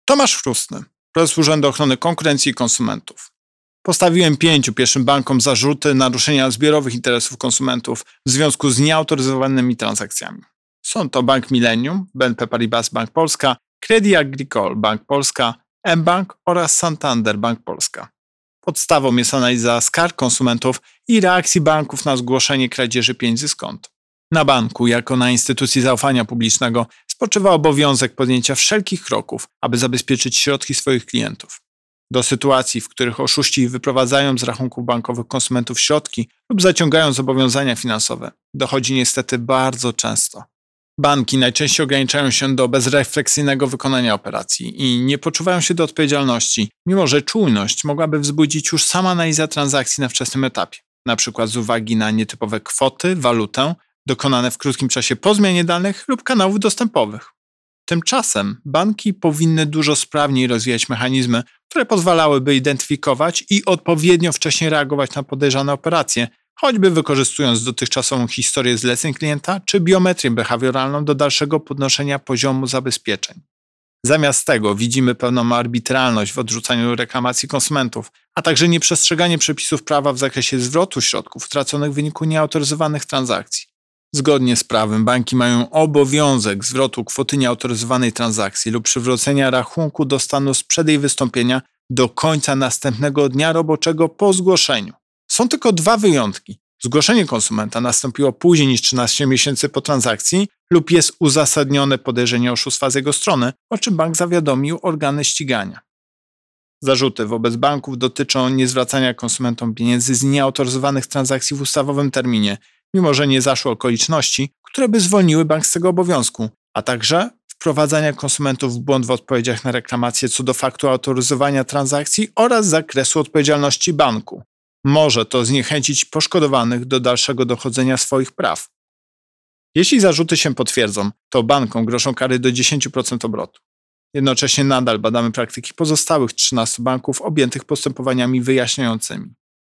Tomasz Chrustny, prezes Urzędu Ochrony Konkurencji i Konsumentów. Postawiłem 5 pierwszym bankom zarzuty naruszenia zbiorowych interesów konsumentów w związku z nieautoryzowanymi transakcjami. Są to Bank Millennium, BNP Paribas Bank Polska, Crédit Agricole Bank Polska, mBank oraz Santander Bank Polska. Podstawą jest analiza skarg konsumentów i reakcji banków na zgłoszenie kradzieży pieniędzy z kont. Na banku, jako na instytucji zaufania publicznego, spoczywa obowiązek podjęcia wszelkich kroków, aby zabezpieczyć środki swoich klientów. Do sytuacji, w których oszuści wyprowadzają z rachunków bankowych konsumentów środki lub zaciągają zobowiązania finansowe, dochodzi niestety bardzo często. Banki najczęściej ograniczają się do bezrefleksyjnego wykonania operacji i nie poczuwają się do odpowiedzialności, mimo że czujność mogłaby wzbudzić już sama analiza transakcji na wczesnym etapie, np. z uwagi na nietypowe kwoty, walutę, dokonane w krótkim czasie po zmianie danych lub kanałów dostępowych. Tymczasem banki powinny dużo sprawniej rozwijać mechanizmy, które pozwalałyby identyfikować i odpowiednio wcześnie reagować na podejrzane operacje, choćby wykorzystując dotychczasową historię zleceń klienta czy biometrię behawioralną do dalszego podnoszenia poziomu zabezpieczeń. Zamiast tego widzimy pewną arbitralność w odrzucaniu reklamacji konsumentów, a także nieprzestrzeganie przepisów prawa w zakresie zwrotu środków utraconych w wyniku nieautoryzowanych transakcji. Zgodnie z prawem banki mają obowiązek zwrotu kwoty nieautoryzowanej transakcji lub przywrócenia rachunku do stanu sprzed jej wystąpienia do końca następnego dnia roboczego po zgłoszeniu. Są tylko 2 wyjątki. Zgłoszenie konsumenta nastąpiło później niż 13 miesięcy po transakcji lub jest uzasadnione podejrzenie oszustwa z jego strony, o czym bank zawiadomił organy ścigania. Zarzuty wobec banków dotyczą niezwracania konsumentom pieniędzy z nieautoryzowanych transakcji w ustawowym terminie, mimo że nie zaszły okoliczności, które by zwolniły bank z tego obowiązku, a także wprowadzania konsumentów w błąd w odpowiedziach na reklamacje co do faktu autoryzowania transakcji oraz zakresu odpowiedzialności banku. Może to zniechęcić poszkodowanych do dalszego dochodzenia swoich praw. Jeśli zarzuty się potwierdzą, to bankom grożą kary do 10% obrotu. Jednocześnie nadal badamy praktyki pozostałych 13 banków objętych postępowaniami wyjaśniającymi.